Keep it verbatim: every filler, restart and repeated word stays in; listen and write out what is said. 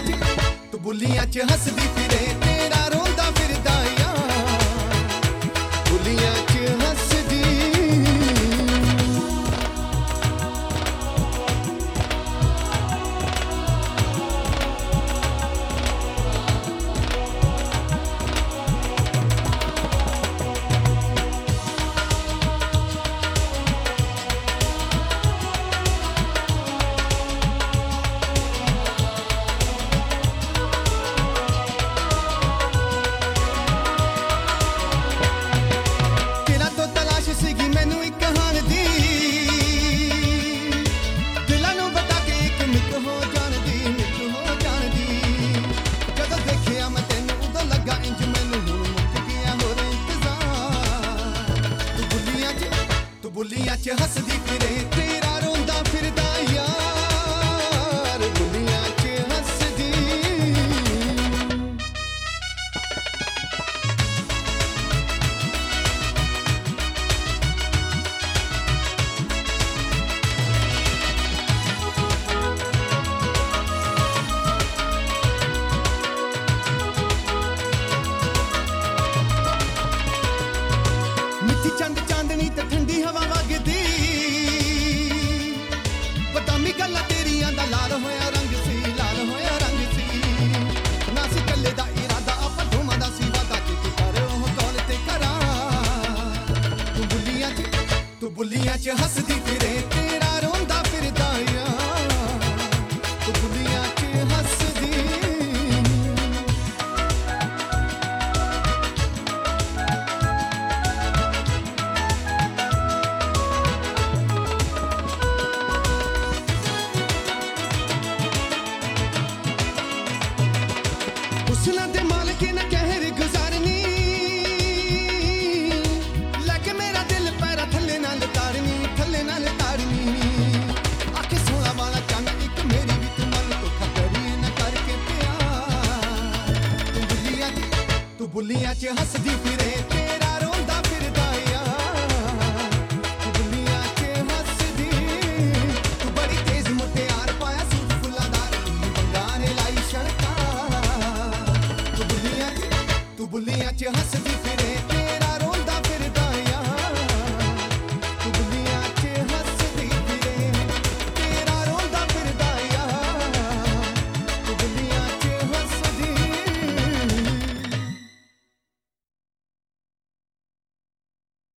च तू बुलियां च हसदी फिरे तेरा रोंदा फिरदा यार बुलियां च हसदी बुलियां च हसदी फिरे तेरा रोंदा फिरदा यार बुलियां च हसदी मिठी चंद चांदनी ते ठंडी हवा वगदी बदामी गल्ला तेरियां दा लाल होया रंग सी लाल होया रंग सी ना सी कल्ले दा इरादा आपां दोवां दा सी वादा कि तू कर ओह कौल ते करा तू बुलियां च तू बुलियां च हसदी फिरे तेरा रोंदा फिरदा यार तू बुलियां च हसदी हुस्ना दे मालके ने कहर गुजारनी लगे मेरा दिल पैरा थल्ले नाल तारनी थल्ले नाल तारनी आखे सोना वाला चन एक मेरी भी तू मन धोखा करी न करके प्यार तू बुलियां च तू बुलियां च हसदी फिरे तेरा रोंदा फिरदा यार तू बुलियां च हसदी तू बड़ी तेज मुटियार पाया सूट फुल्लादार बंगारे लाई शड़का तू बुलियां च हसदी